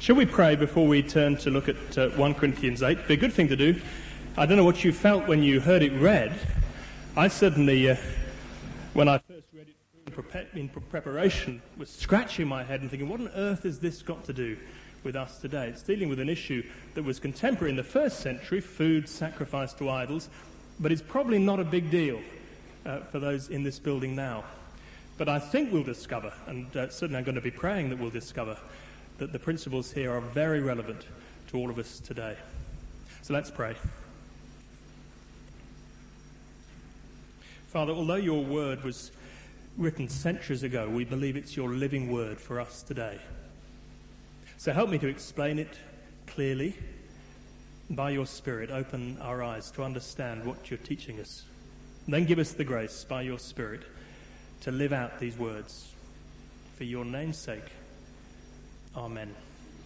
Shall we pray before we turn to look at 1 Corinthians 8? It'd be a good thing to do. I don't know what you felt when you heard it read. I certainly, when I first read it in preparation, was scratching my head and thinking, what on earth has this got to do with us today? It's dealing with an issue that was contemporary in the first century, food sacrificed to idols, but it's probably not a big deal for those in this building now. But I think we'll discover, and certainly I'm going to be praying that we'll discover, that the principles here are very relevant to all of us today. So let's pray. Father, although your word was written centuries ago, we believe it's your living word for us today. So help me to explain it clearly. By your Spirit, open our eyes to understand what you're teaching us. And then give us the grace, by your Spirit, to live out these words. For your name's sake. Amen.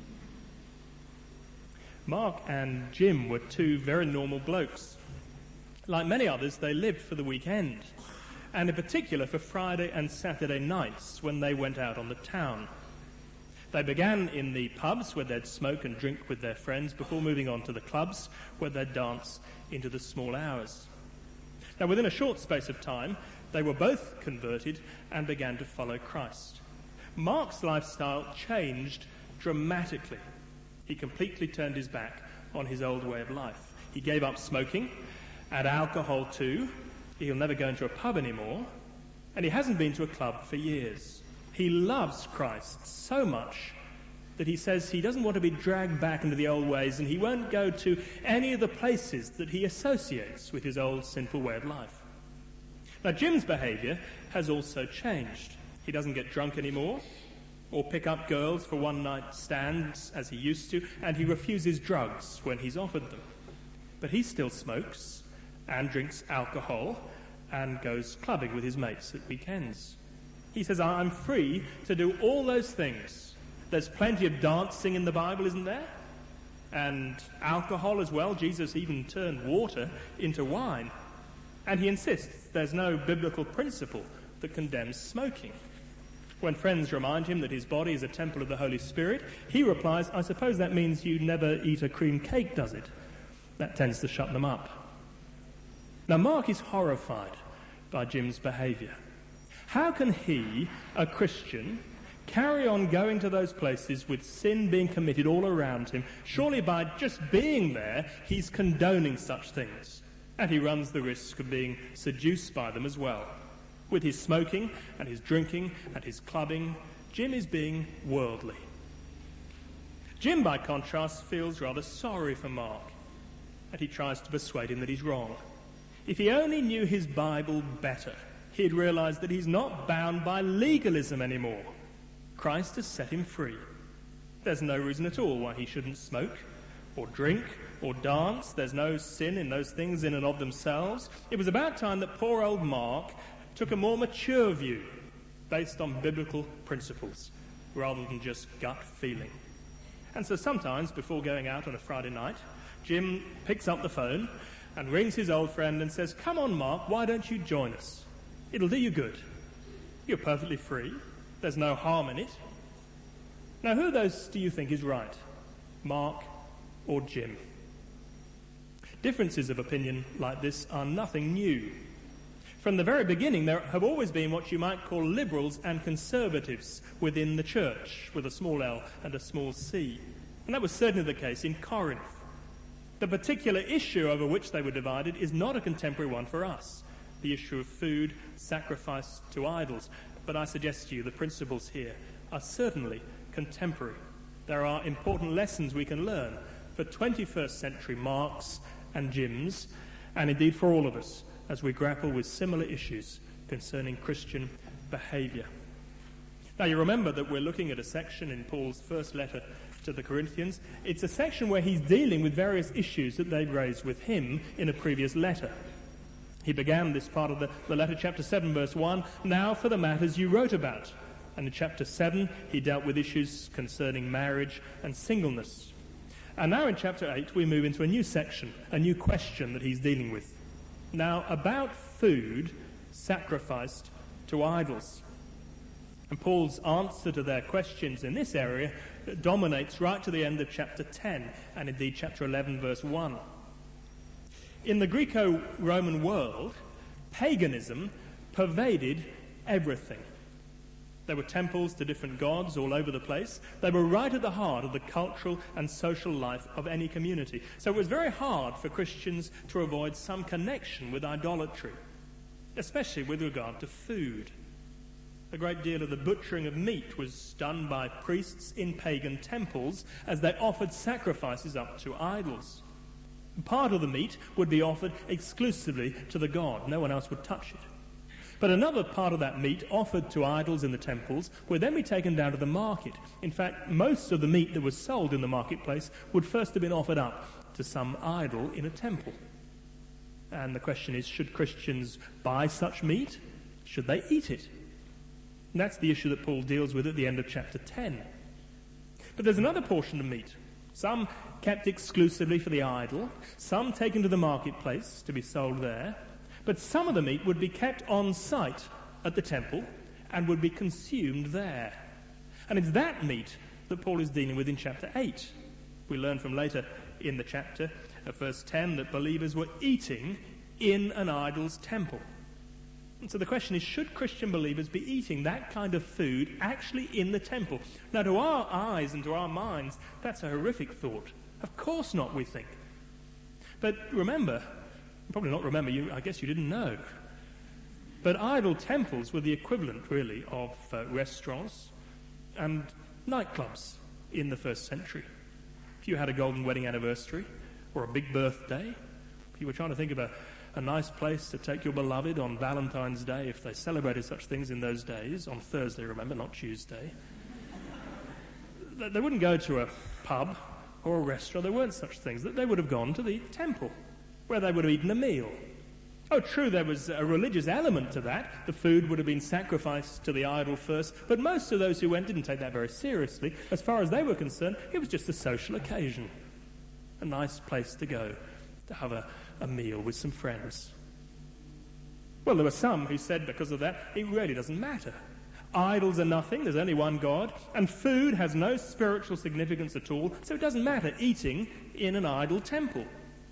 Mark and Jim were two very normal blokes. Like many others, they lived for the weekend, and in particular for Friday and Saturday nights when they went out on the town. They began in the pubs where they'd smoke and drink with their friends before moving on to the clubs where they'd dance into the small hours. Now, within a short space of time, they were both converted and began to follow Christ. Mark's lifestyle changed dramatically. He completely turned his back on his old way of life. He gave up smoking and alcohol too. He'll never go into a pub anymore, and he hasn't been to a club for years. He loves Christ so much that he says he doesn't want to be dragged back into the old ways, and he won't go to any of the places that he associates with his old sinful way of life. Now, Jim's behaviour has also changed. He doesn't get drunk anymore or pick up girls for one-night stands as he used to, and he refuses drugs when he's offered them. But he still smokes and drinks alcohol and goes clubbing with his mates at weekends. He says, I'm free to do all those things. There's plenty of dancing in the Bible, isn't there? And alcohol as well. Jesus even turned water into wine. And he insists there's no biblical principle that condemns smoking. When friends remind him that his body is a temple of the Holy Spirit, he replies, I suppose that means you never eat a cream cake, does it? That tends to shut them up. Now, Mark is horrified by Jim's behaviour. How can he, a Christian, carry on going to those places with sin being committed all around him? Surely by just being there, he's condoning such things. And he runs the risk of being seduced by them as well. With his smoking and his drinking and his clubbing, Jim is being worldly. Jim, by contrast, feels rather sorry for Mark, and he tries to persuade him that he's wrong. If he only knew his Bible better, he'd realise that he's not bound by legalism anymore. Christ has set him free. There's no reason at all why he shouldn't smoke or drink or dance. There's no sin in those things in and of themselves. It was about time that poor old Mark took a more mature view based on biblical principles rather than just gut feeling. And so sometimes before going out on a Friday night, Jim picks up the phone and rings his old friend and says, come on, Mark, why don't you join us? It'll do you good. You're perfectly free. There's no harm in it. Now, who of those do you think is right? Mark or Jim? Differences of opinion like this are nothing new. From the very beginning, there have always been what you might call liberals and conservatives within the church, with a small L and a small c. And that was certainly the case in Corinth. The particular issue over which they were divided is not a contemporary one for us, the issue of food sacrificed to idols. But I suggest to you the principles here are certainly contemporary. There are important lessons we can learn for 21st century Marks and Jims, and indeed for all of us, as we grapple with similar issues concerning Christian behaviour. Now, you remember that we're looking at a section in Paul's first letter to the Corinthians. It's a section where he's dealing with various issues that they'd raised with him in a previous letter. He began this part of the letter, chapter 7, verse 1, now for the matters you wrote about. And in chapter 7, he dealt with issues concerning marriage and singleness. And now in chapter 8, we move into a new section, a new question that he's dealing with. Now, about food sacrificed to idols. And Paul's answer to their questions in this area dominates right to the end of chapter 10, and indeed chapter 11, verse 1. In the Greco-Roman world, paganism pervaded everything. There were temples to different gods all over the place. They were right at the heart of the cultural and social life of any community. So it was very hard for Christians to avoid some connection with idolatry, especially with regard to food. A great deal of the butchering of meat was done by priests in pagan temples as they offered sacrifices up to idols. Part of the meat would be offered exclusively to the god. No one else would touch it. But another part of that meat offered to idols in the temples would then be taken down to the market. In fact, most of the meat that was sold in the marketplace would first have been offered up to some idol in a temple. And the question is, should Christians buy such meat? Should they eat it? And that's the issue that Paul deals with at the end of chapter 10. But there's another portion of meat. Some kept exclusively for the idol, some taken to the marketplace to be sold there. But some of the meat would be kept on site at the temple and would be consumed there. And it's that meat that Paul is dealing with in chapter 8. We learn from later in the chapter, at verse 10, that believers were eating in an idol's temple. And so the question is, should Christian believers be eating that kind of food actually in the temple? Now, to our eyes and to our minds, that's a horrific thought. Of course not, we think. But remember, probably not remember, I guess you didn't know. But idol temples were the equivalent, really, of restaurants and nightclubs in the first century. If you had a golden wedding anniversary or a big birthday, if you were trying to think of a nice place to take your beloved on Valentine's Day, if they celebrated such things in those days, on Thursday, remember, not Tuesday, they wouldn't go to a pub or a restaurant. There weren't such things. They would have gone to the temple, where they would have eaten a meal. Oh, true, there was a religious element to that. The food would have been sacrificed to the idol first, but most of those who went didn't take that very seriously. As far as they were concerned, it was just a social occasion, a nice place to go to have a meal with some friends. Well, there were some who said because of that, it really doesn't matter. Idols are nothing, there's only one God, and food has no spiritual significance at all, so it doesn't matter eating in an idol temple.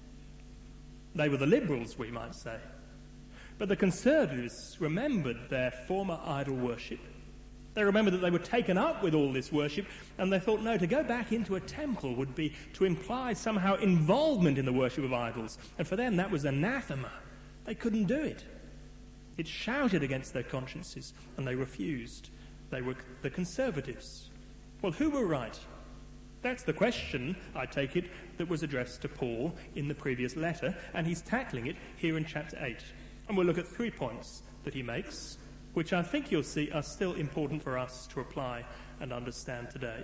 They were the liberals, we might say. But the conservatives remembered their former idol worship. They remembered that they were taken up with all this worship, and they thought, no, to go back into a temple would be to imply somehow involvement in the worship of idols. And for them, that was anathema. They couldn't do it. It shouted against their consciences, and they refused. They were the conservatives. Well, who were right? That's the question, I take it, that was addressed to Paul in the previous letter, and he's tackling it here in chapter 8. And we'll look at 3 points that he makes, which I think you'll see are still important for us to apply and understand today.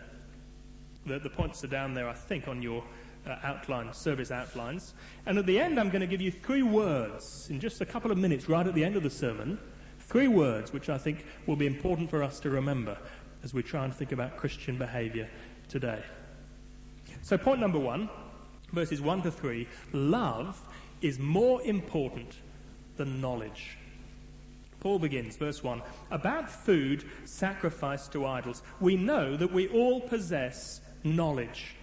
The points are down there, I think, on your service outlines. And at the end, I'm going to give you 3 words in just a couple of minutes, right at the end of the sermon. 3 words which I think will be important for us to remember as we try and think about Christian behaviour today. So point number 1, verses 1 to 3, love is more important than knowledge. Paul begins, verse 1, about food sacrificed to idols. We know that we all possess knowledge.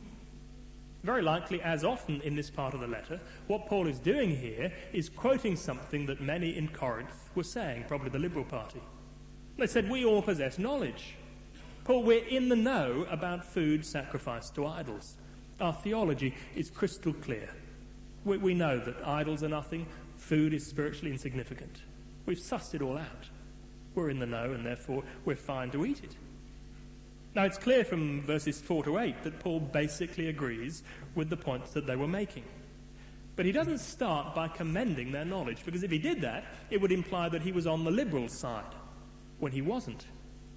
Very likely, as often in this part of the letter, what Paul is doing here is quoting something that many in Corinth were saying, probably the Liberal Party. They said, we all possess knowledge. Paul, we're in the know about food sacrificed to idols. Our theology is crystal clear. We know that idols are nothing, food is spiritually insignificant. We've sussed it all out. We're in the know, and therefore we're fine to eat it. Now, it's clear from verses 4 to 8 that Paul basically agrees with the points that they were making. But he doesn't start by commending their knowledge, because if he did that, it would imply that he was on the liberal side, when he wasn't.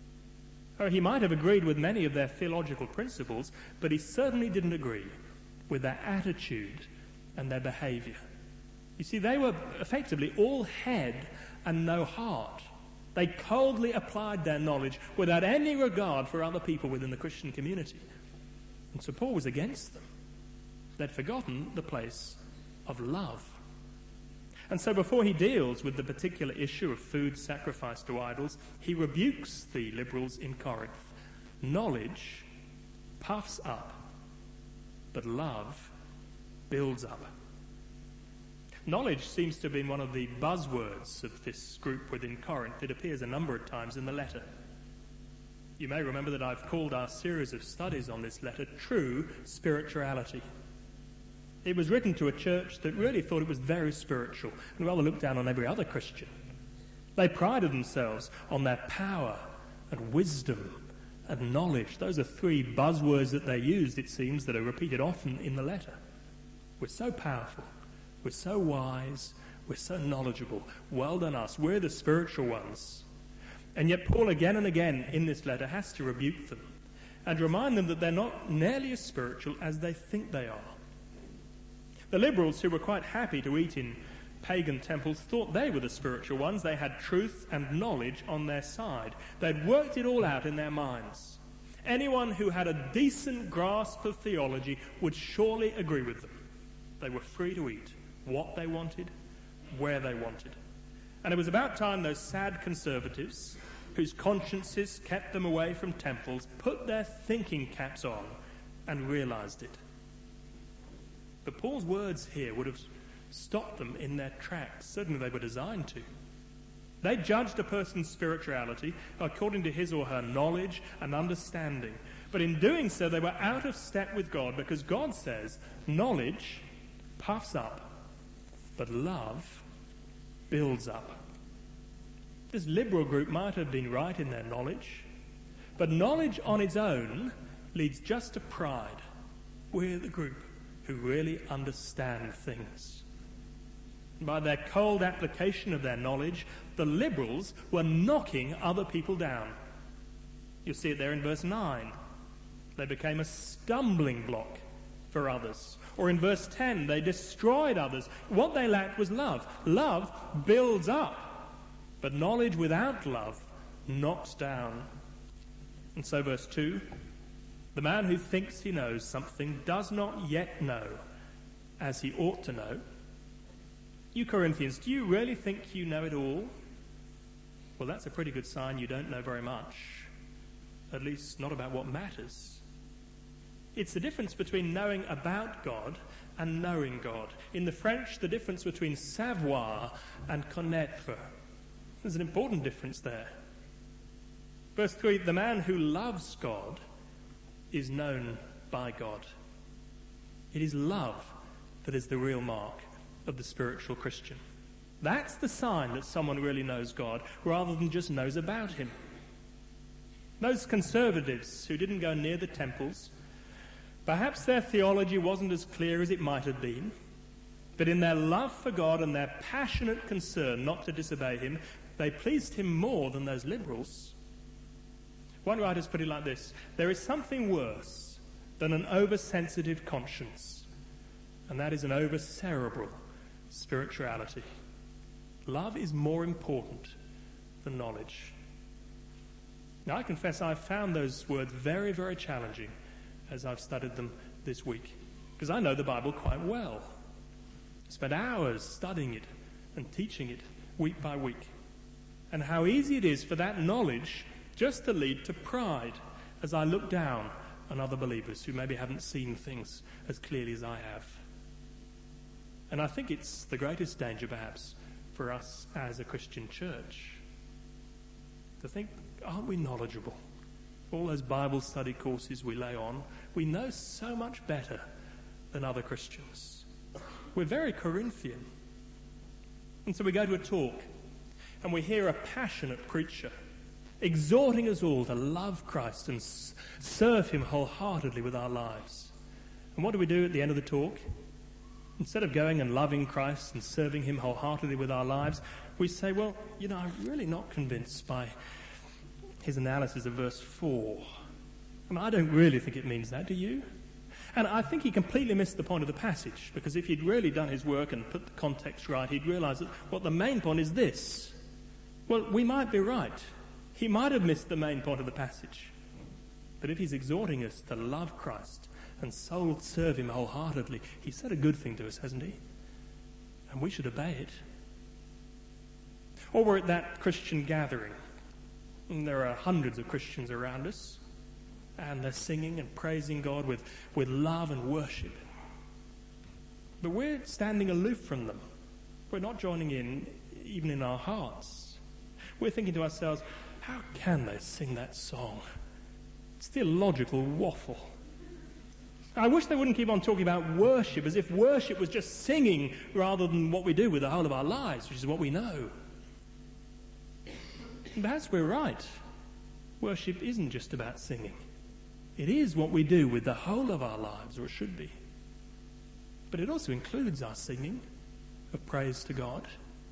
Or he might have agreed with many of their theological principles, but he certainly didn't agree with their attitude and their behaviour. You see, they were effectively all head and no heart. They coldly applied their knowledge without any regard for other people within the Christian community. And so Paul was against them. They'd forgotten the place of love. And so before he deals with the particular issue of food sacrificed to idols, he rebukes the liberals in Corinth. Knowledge puffs up, but love builds up. Knowledge seems to have been one of the buzzwords of this group within Corinth. It appears a number of times in the letter. You may remember that I've called our series of studies on this letter True Spirituality. It was written to a church that really thought it was very spiritual and rather looked down on every other Christian. They prided themselves on their power and wisdom and knowledge. Those are three buzzwords that they used, it seems, that are repeated often in the letter. We're so powerful. We're so wise. We're so knowledgeable. Well done us. We're the spiritual ones. And yet Paul again and again in this letter has to rebuke them and remind them that they're not nearly as spiritual as they think they are. The liberals, who were quite happy to eat in pagan temples, thought they were the spiritual ones. They had truth and knowledge on their side. They'd worked it all out in their minds. Anyone who had a decent grasp of theology would surely agree with them. They were free to eat what they wanted, where they wanted. And it was about time those sad conservatives, whose consciences kept them away from temples, put their thinking caps on and realized it. But Paul's words here would have stopped them in their tracks. Certainly they were designed to. They judged a person's spirituality according to his or her knowledge and understanding. But in doing so, they were out of step with God, because God says, knowledge puffs up, but love builds up. This liberal group might have been right in their knowledge, but knowledge on its own leads just to pride. We're the group who really understand things. By their cold application of their knowledge, the liberals were knocking other people down. You'll see it there in verse 9. They became a stumbling block for others. Or in verse 10, they destroyed others. What they lacked was love. Love builds up, but knowledge without love knocks down. And so verse 2, the man who thinks he knows something does not yet know as he ought to know. You Corinthians, do you really think you know it all? Well, that's a pretty good sign you don't know very much. At least not about what matters. It's the difference between knowing about God and knowing God. In the French, the difference between savoir and connaître. There's an important difference there. Verse 3, the man who loves God is known by God. It is love that is the real mark of the spiritual Christian. That's the sign that someone really knows God, rather than just knows about him. Those conservatives who didn't go near the temples, perhaps their theology wasn't as clear as it might have been, but in their love for God and their passionate concern not to disobey him, they pleased him more than those liberals. One writer's put it like this: there is something worse than an oversensitive conscience, and that is an over-cerebral spirituality. Love is more important than knowledge. Now, I confess I've found those words very, very challenging as I've studied them this week, because I know the Bible quite well. I spent hours studying it and teaching it week by week. And how easy it is for that knowledge just to lead to pride as I look down on other believers who maybe haven't seen things as clearly as I have. And I think it's the greatest danger, perhaps, for us as a Christian church, to think, aren't we knowledgeable? All those Bible study courses we lay on, we know so much better than other Christians. We're very Corinthian. And so we go to a talk, and we hear a passionate preacher exhorting us all to love Christ and serve him wholeheartedly with our lives. And what do we do at the end of the talk? Instead of going and loving Christ and serving him wholeheartedly with our lives, we say, well, I'm really not convinced by his analysis of verse 4. And I don't really think it means that, do you? And I think he completely missed the point of the passage, because if he'd really done his work and put the context right, he'd realize that what the main point is this. Well, we might be right. He might have missed the main point of the passage. But if he's exhorting us to love Christ and serve him wholeheartedly, he said a good thing to us, hasn't he? And we should obey it. Or we're at that Christian gathering, and there are hundreds of Christians around us, and they're singing and praising God with love and worship. But we're standing aloof from them. We're not joining in, even in our hearts. We're thinking to ourselves, how can they sing that song? It's theological waffle. I wish they wouldn't keep on talking about worship as if worship was just singing rather than what we do with the whole of our lives, which is what we know. And perhaps we're right. Worship isn't just about singing. It is what we do with the whole of our lives, or it should be. But it also includes our singing of praise to God.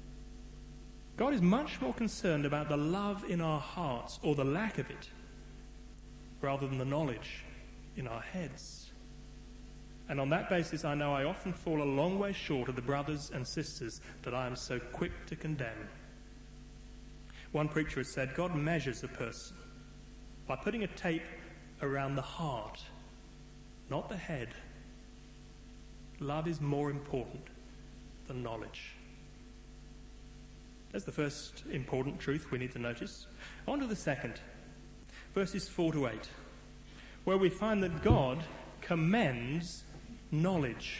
God is much more concerned about the love in our hearts, or the lack of it, rather than the knowledge in our heads. And on that basis, I know I often fall a long way short of the brothers and sisters that I am so quick to condemn. One preacher has said, God measures a person by putting a tape around the heart, not the head. Love is more important than knowledge. That's the first important truth we need to notice. On to the second, verses 4 to 8, where we find that God commends knowledge.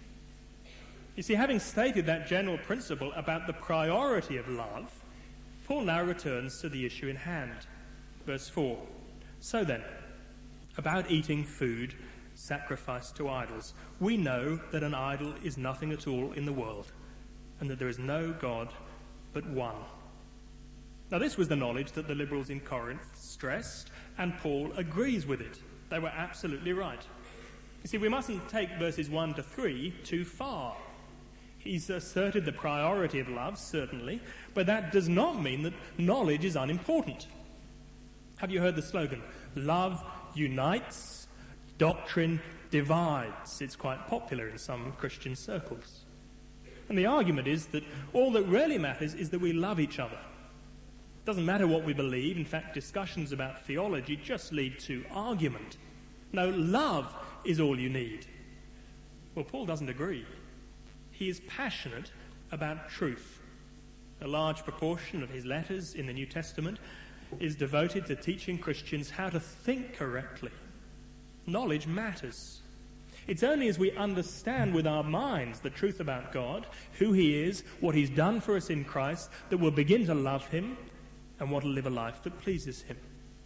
You see, having stated that general principle about the priority of love, Paul now returns to the issue in hand. Verse 4, so then, about eating food sacrificed to idols, we know that an idol is nothing at all in the world, and that there is no God but one. Now this was the knowledge that the liberals in Corinth stressed, and Paul agrees with it. They were absolutely right. You see, we mustn't take verses 1 to 3 too far. He's asserted the priority of love, certainly, but that does not mean that knowledge is unimportant. Have you heard the slogan, love unites, doctrine divides? It's quite popular in some Christian circles. And the argument is that all that really matters is that we love each other. It doesn't matter what we believe. In fact, discussions about theology just lead to argument. No, love is all you need. Well, Paul doesn't agree. He is passionate about truth. A large proportion of his letters in the New Testament is devoted to teaching Christians how to think correctly. Knowledge matters. It's only as we understand with our minds the truth about God, who he is, what he's done for us in Christ, that we'll begin to love him and want to live a life that pleases him.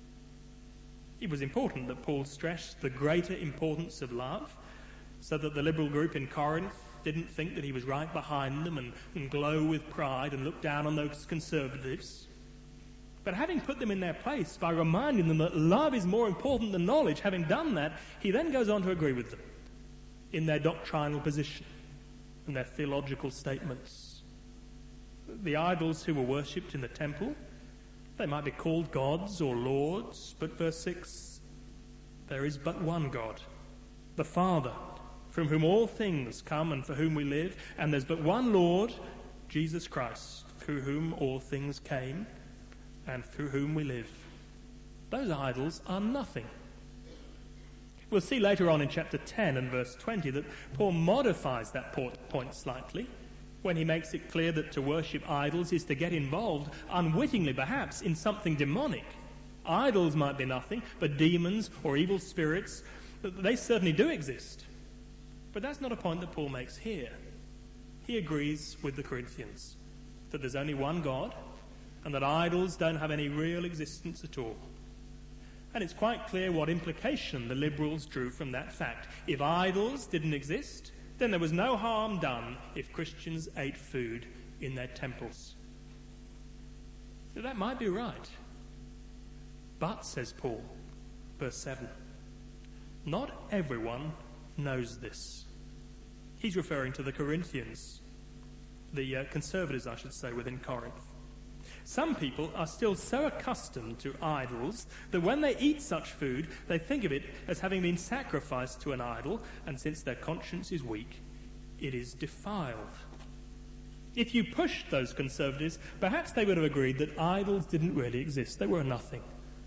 It was important that Paul stressed the greater importance of love, so that the liberal group in Corinth didn't think that he was right behind them and glow with pride and look down on those conservatives. But having put them in their place by reminding them that love is more important than knowledge, having done that, he then goes on to agree with them in their doctrinal position and their theological statements. The idols who were worshipped in the temple, they might be called gods or lords, but verse 6, there is but one God, the Father, from whom all things come and for whom we live, and there's but one Lord, Jesus Christ, through whom all things came and through whom we live. Those idols are nothing. We'll see later on in chapter 10 and verse 20 that Paul modifies that point slightly when he makes it clear that to worship idols is to get involved, unwittingly perhaps, in something demonic. Idols might be nothing, but demons or evil spirits, they certainly do exist. But that's not a point that Paul makes here. He agrees with the Corinthians that there's only one God and that idols don't have any real existence at all. And it's quite clear what implication the liberals drew from that fact. If idols didn't exist, then there was no harm done if Christians ate food in their temples. So that might be right. But, says Paul, verse 7, not everyone knows this. He's referring to the Corinthians, the conservatives, I should say, within Corinth. Some people are still so accustomed to idols that when they eat such food, they think of it as having been sacrificed to an idol, and since their conscience is weak, it is defiled. If you pushed those conservatives, perhaps they would have agreed that idols didn't really exist. They were nothing.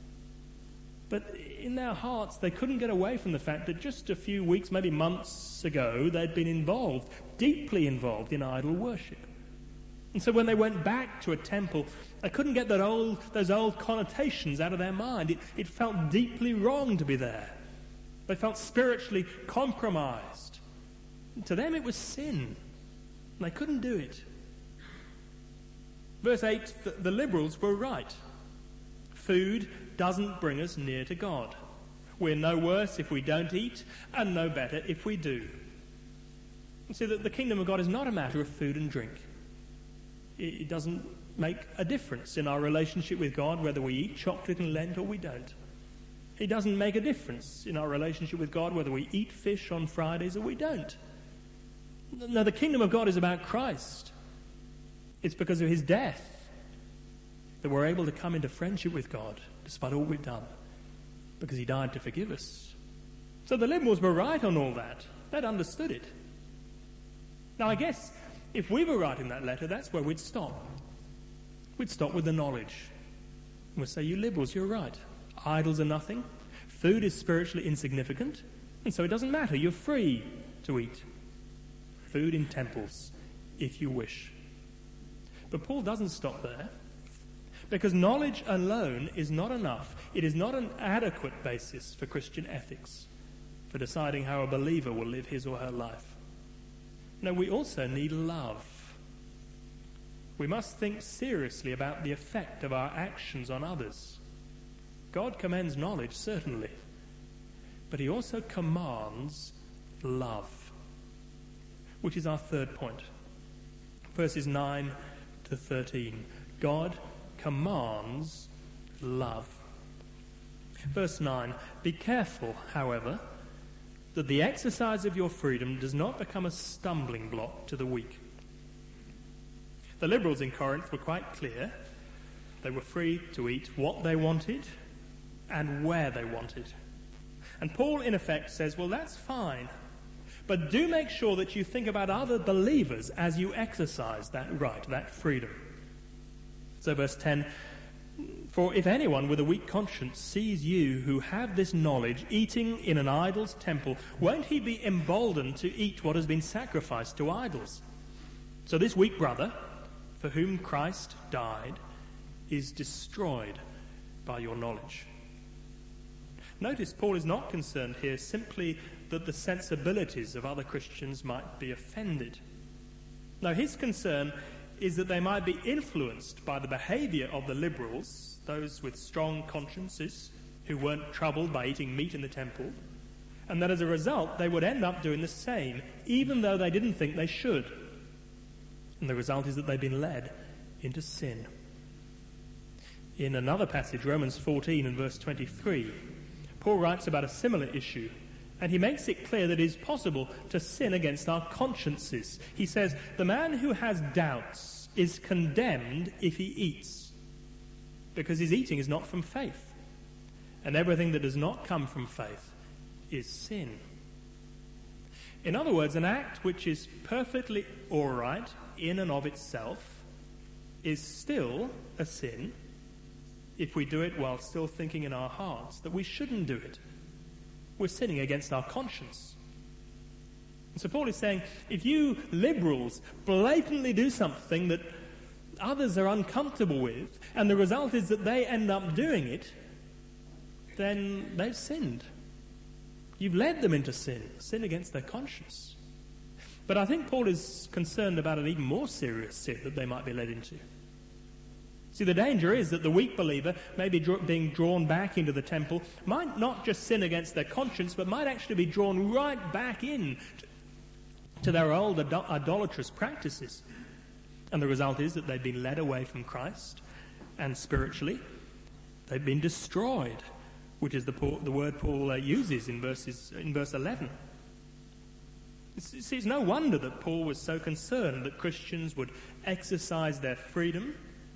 But in their hearts, they couldn't get away from the fact that just a few weeks, maybe months ago, they'd been involved, deeply involved in idol worship. And so when they went back to a temple, they couldn't get those old connotations out of their mind. It felt deeply wrong to be there. They felt spiritually compromised. To them it was sin. And they couldn't do it. Verse 8, the liberals were right. Food doesn't bring us near to God. We're no worse if we don't eat, and no better if we do. You see, that the kingdom of God is not a matter of food and drink. It doesn't make a difference in our relationship with God whether we eat chocolate in Lent or we don't. It doesn't make a difference in our relationship with God whether we eat fish on Fridays or we don't. No, the kingdom of God is about Christ. It's because of his death that we're able to come into friendship with God despite all we've done, because he died to forgive us. So the liberals were right on all that. They'd understood it. Now I guess if we were writing that letter, that's where we'd stop. We'd stop with the knowledge. And we'd say, you liberals, you're right. Idols are nothing. Food is spiritually insignificant. And so it doesn't matter. You're free to eat. Food in temples, if you wish. But Paul doesn't stop there. Because knowledge alone is not enough. It is not an adequate basis for Christian ethics, for deciding how a believer will live his or her life. No, we also need love. We must think seriously about the effect of our actions on others. God commends knowledge, certainly, but he also commands love, which is our third point. Verses 9 to 13. God commands love. Verse 9. Be careful, however, that the exercise of your freedom does not become a stumbling block to the weak. The liberals in Corinth were quite clear. They were free to eat what they wanted and where they wanted. And Paul, in effect, says, well, that's fine, but do make sure that you think about other believers as you exercise that right, that freedom. So verse 10, for if anyone with a weak conscience sees you who have this knowledge eating in an idol's temple, won't he be emboldened to eat what has been sacrificed to idols? So this weak brother, for whom Christ died, is destroyed by your knowledge. Notice Paul is not concerned here simply that the sensibilities of other Christians might be offended. No, his concern is that they might be influenced by the behaviour of the liberals, those with strong consciences who weren't troubled by eating meat in the temple, and that as a result they would end up doing the same, even though they didn't think they should. And the result is that they've been led into sin. In another passage, Romans 14 and verse 23, Paul writes about a similar issue, and he makes it clear that it is possible to sin against our consciences. He says, the man who has doubts is condemned if he eats, because his eating is not from faith. And everything that does not come from faith is sin. In other words, an act which is perfectly all right in and of itself is still a sin if we do it while still thinking in our hearts that we shouldn't do it. We're sinning against our conscience. And so Paul is saying, if you liberals blatantly do something that others are uncomfortable with, and the result is that they end up doing it, then they've sinned. You've led them into sin against their conscience. But I think Paul is concerned about an even more serious sin that they might be led into. See, the danger is that the weak believer, maybe being drawn back into the temple, might not just sin against their conscience, but might actually be drawn right back in to their old idolatrous practices. And the result is that they've been led away from Christ, and spiritually, they've been destroyed, which is the word Paul uses in verse 11. See, it's no wonder that Paul was so concerned that Christians would exercise their freedom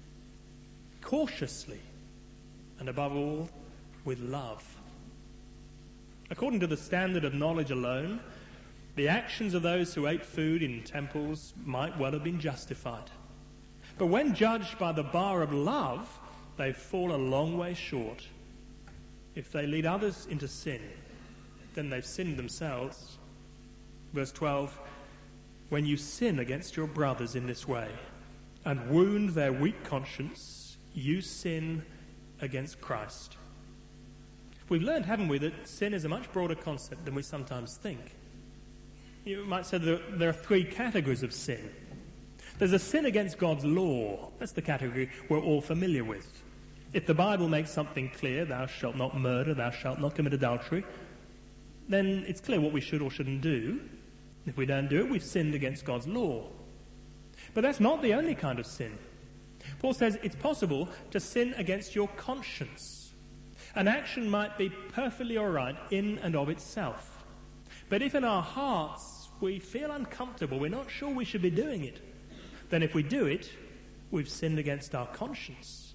cautiously, and above all, with love. According to the standard of knowledge alone, the actions of those who ate food in temples might well have been justified. But when judged by the bar of love, they fall a long way short. If they lead others into sin, then they've sinned themselves. Verse 12, when you sin against your brothers in this way, and wound their weak conscience, you sin against Christ. We've learned, haven't we, that sin is a much broader concept than we sometimes think. You might say that there are three categories of sin. There's a sin against God's law. That's the category we're all familiar with. If the Bible makes something clear, thou shalt not murder, thou shalt not commit adultery, then it's clear what we should or shouldn't do. If we don't do it, we've sinned against God's law. But that's not the only kind of sin. Paul says it's possible to sin against your conscience. An action might be perfectly all right in and of itself. But if in our hearts we feel uncomfortable, we're not sure we should be doing it, then if we do it, we've sinned against our conscience.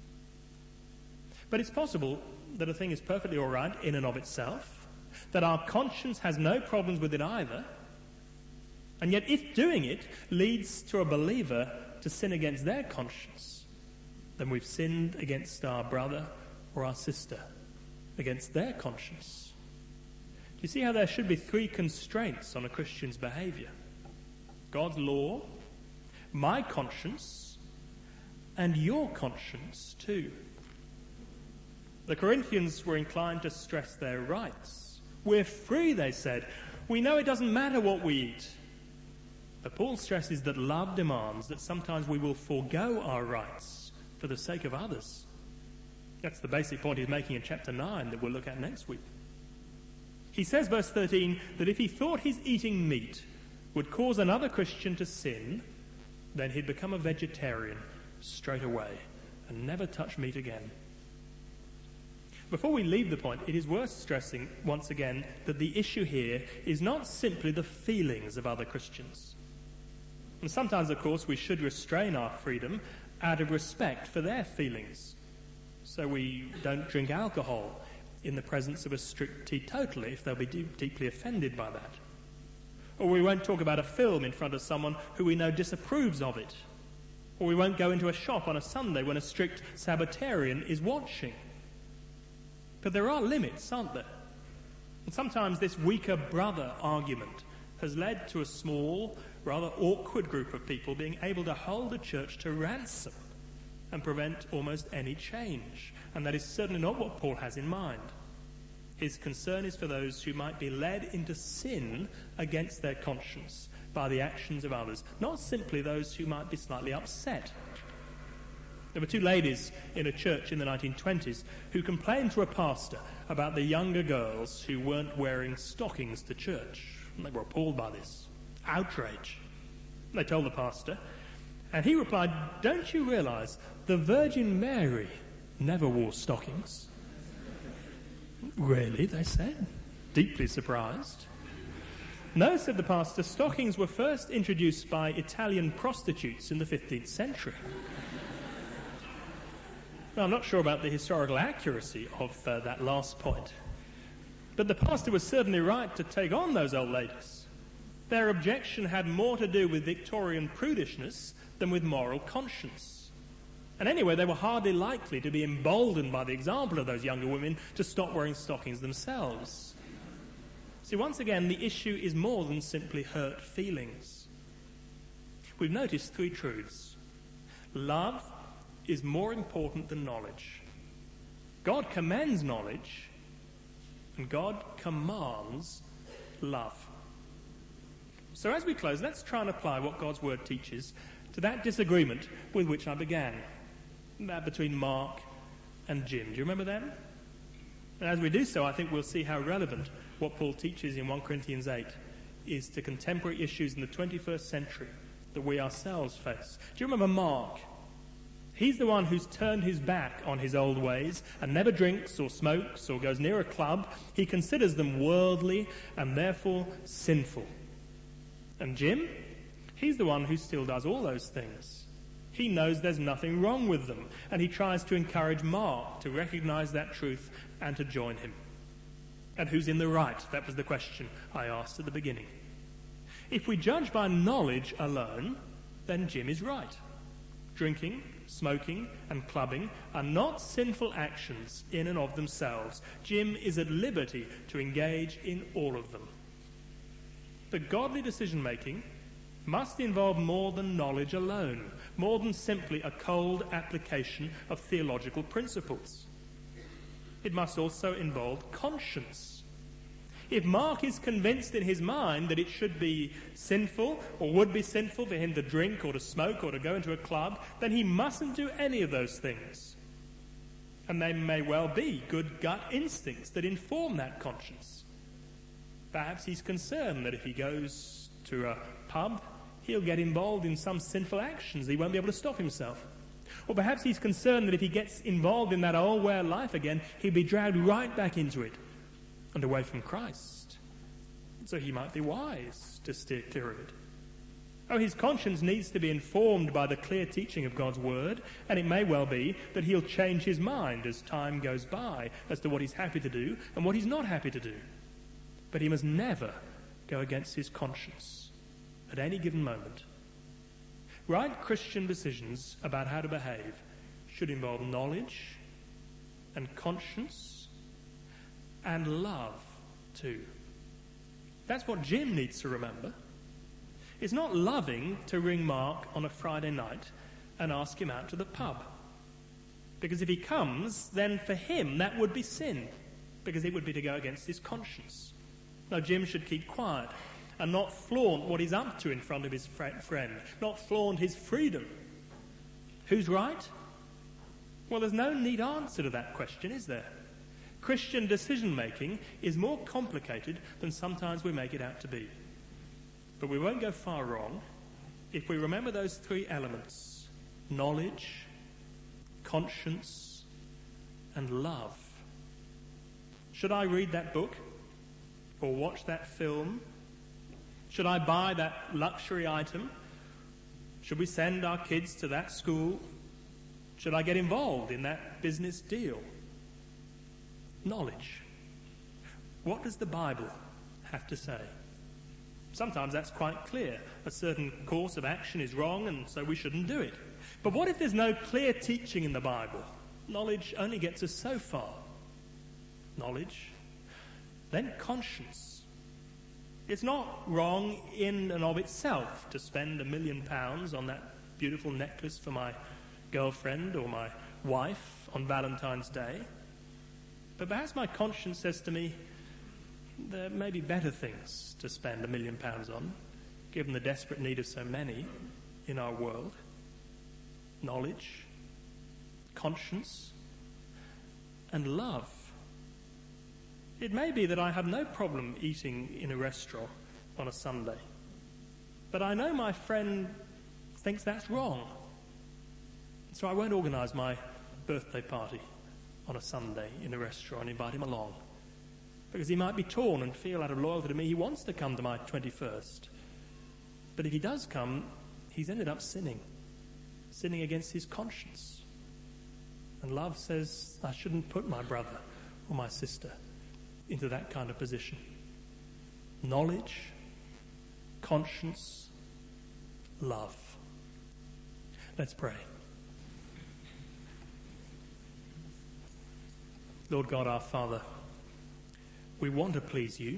But it's possible that a thing is perfectly all right in and of itself, that our conscience has no problems with it either, and yet if doing it leads to a believer to sin against their conscience, then we've sinned against our brother or our sister, against their conscience. Do you see how there should be three constraints on a Christian's behaviour? God's law, my conscience, and your conscience too. The Corinthians were inclined to stress their rights. We're free, they said. We know it doesn't matter what we eat. But Paul stresses that love demands that sometimes we will forego our rights for the sake of others. That's the basic point he's making in chapter 9 that we'll look at next week. He says, verse 13, that if he thought his eating meat would cause another Christian to sin, then he'd become a vegetarian straight away and never touch meat again. Before we leave the point, it is worth stressing once again that the issue here is not simply the feelings of other Christians. And sometimes, of course, we should restrain our freedom out of respect for their feelings. So we don't drink alcohol in the presence of a strict teetotaler if they'll be deeply offended by that. Or we won't talk about a film in front of someone who we know disapproves of it. Or we won't go into a shop on a Sunday when a strict Sabbatarian is watching. But there are limits, aren't there? And sometimes this weaker brother argument has led to a small, rather awkward group of people being able to hold a church to ransom and prevent almost any change. And that is certainly not what Paul has in mind. His concern is for those who might be led into sin against their conscience by the actions of others, not simply those who might be slightly upset. There were two ladies in a church in the 1920s who complained to a pastor about the younger girls who weren't wearing stockings to church. And they were appalled by this. Outrage. They told the pastor, and he replied, "Don't you realise the Virgin Mary never wore stockings?" "Really?" they said, deeply surprised. "No," said the pastor, "stockings were first introduced by Italian prostitutes in the 15th century. Now, I'm not sure about the historical accuracy of that last point, but the pastor was certainly right to take on those old ladies. Their objection had more to do with Victorian prudishness than with moral conscience. And anyway, they were hardly likely to be emboldened by the example of those younger women to stop wearing stockings themselves. See, once again, the issue is more than simply hurt feelings. We've noticed three truths. Love is more important than knowledge. God commends knowledge, and God commands love. So as we close, let's try and apply what God's word teaches to that disagreement with which I began, that between Mark and Jim. Do you remember them? And as we do so, I think we'll see how relevant what Paul teaches in 1 Corinthians 8 is to contemporary issues in the 21st century that we ourselves face. Do you remember Mark? He's the one who's turned his back on his old ways and never drinks or smokes or goes near a club. He considers them worldly and therefore sinful. And Jim? He's the one who still does all those things. He knows there's nothing wrong with them, and he tries to encourage Mark to recognize that truth and to join him. And who's in the right? That was the question I asked at the beginning. If we judge by knowledge alone, then Jim is right. Drinking, smoking, and clubbing are not sinful actions in and of themselves. Jim is at liberty to engage in all of them. But godly decision-making must involve more than knowledge alone, more than simply a cold application of theological principles. It must also involve conscience. If Mark is convinced in his mind that it should be sinful or would be sinful for him to drink or to smoke or to go into a club, then he mustn't do any of those things. And they may well be good gut instincts that inform that conscience. Perhaps he's concerned that if he goes to a pub, he'll get involved in some sinful actions. He won't be able to stop himself. Or perhaps he's concerned that if he gets involved in that old way of life again, he'll be dragged right back into it and away from Christ. So he might be wise to steer clear of it. Oh, his conscience needs to be informed by the clear teaching of God's word, and it may well be that he'll change his mind as time goes by as to what he's happy to do and what he's not happy to do. But he must never go against his conscience at any given moment. Right Christian decisions about how to behave should involve knowledge and conscience and love too. That's what Jim needs to remember. It's not loving to ring Mark on a Friday night and ask him out to the pub. Because if he comes, then for him that would be sin, because it would be to go against his conscience. No, Jim should keep quiet and not flaunt what he's up to in front of his friend, not flaunt his freedom. Who's right? Well, there's no neat answer to that question, is there? Christian decision-making is more complicated than sometimes we make it out to be. But we won't go far wrong if we remember those three elements: knowledge, conscience, and love. Should I read that book or watch that film? Should I buy that luxury item? Should we send our kids to that school? Should I get involved in that business deal? Knowledge. What does the Bible have to say? Sometimes that's quite clear. A certain course of action is wrong, and so we shouldn't do it. But what if there's no clear teaching in the Bible? Knowledge only gets us so far. Knowledge. Then conscience. It's not wrong in and of itself to spend £1 million on that beautiful necklace for my girlfriend or my wife on Valentine's Day. But perhaps my conscience says to me, there may be better things to spend £1 million on, given the desperate need of so many in our world. Knowledge, conscience, and love. It may be that I have no problem eating in a restaurant on a Sunday, but I know my friend thinks that's wrong. So I won't organise my birthday party on a Sunday in a restaurant and invite him along, because he might be torn and feel out of loyalty to me he wants to come to my 21st. But if he does come, he's ended up sinning against his conscience. And love says I shouldn't put my brother or my sister into that kind of position. Knowledge, conscience, love. Let's pray. Lord God, our Father, we want to please you.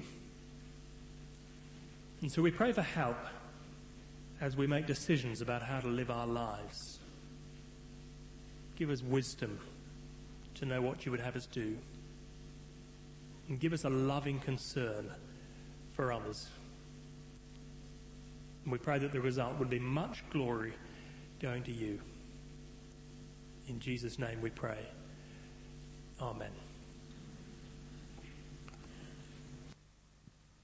And so we pray for help as we make decisions about how to live our lives. Give us wisdom to know what you would have us do. And give us a loving concern for others. And we pray that the result would be much glory going to you. In Jesus' name we pray. Amen.